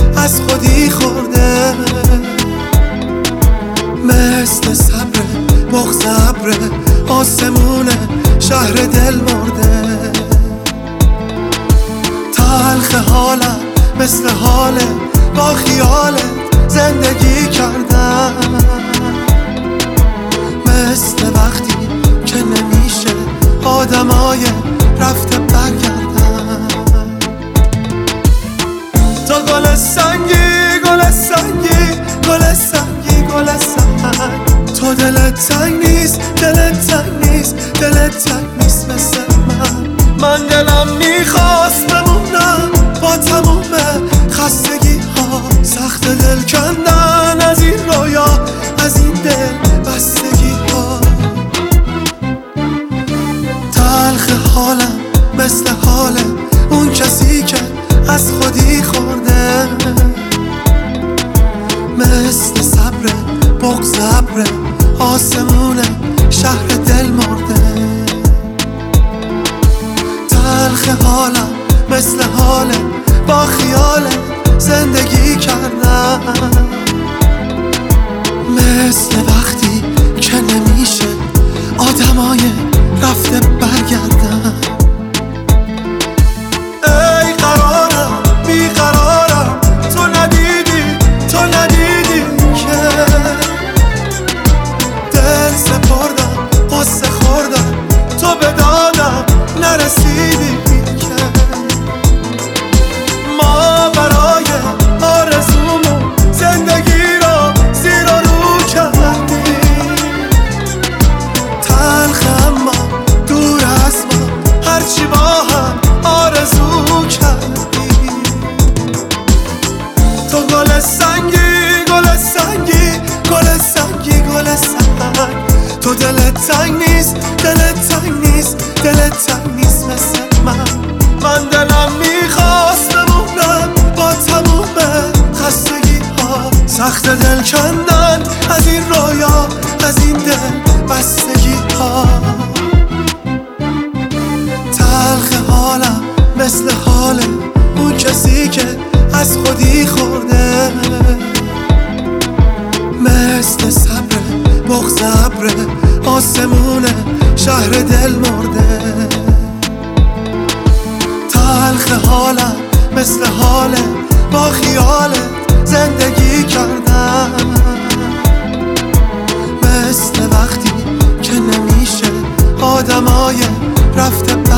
از خودی خورده، مثل صبر بغض ابر آسمونه شهر دل مرده. تلخ حالم مثل حاله با خیالت زندگی کردم، مثل وقتی که نمیشه آدمای رفته برگردن. تو گل سنگی گل سنگی گل سنگی گل سنگ، تو دلت تنگ نیست دلت تنگ نیست دلت تنگ نیست مثل من دلم میخواست بمونم با تموم خستگی ها، سخت دل کندن از این رویا از این دل بستگی ها. تلخ حالم مثل حال اون کسی که از خودی خورده، مثل صبر بغض ابر آسمونه شهر دل مرده. تلخ حالم مثل حال با خیالت زندگی کردم، مثل وقتی که نمیشه آدمای رفته برگردن. ای قرارم بیقرارم تو ندیدی که دل سپردم قصه خوردم تو به دادم نرسیدی که ما برای آرزومون زندگی رو زیر و رو کردیم. تلخ اما دور از ما هرچی با هم آرزو کردیم. تو گل سنگی گل سنگی گل سنگی گل سنگ، تو دلت تنگ نیست دلت تنگ نیست دلت تنگ نیست مثل من دلم میخواست بمونم با تموم خستگی ها، سخت دل کندن از این رویا از این دل بستگی ها. تلخ حالم مثل حال اون کسی که از خودی خورده، مثل صبر بغض ابر آسمونه شهر دل مرده. تلخ حالم مثل حال با خیالت زندگی کردم، مثل وقتی که نمیشه آدمای رفته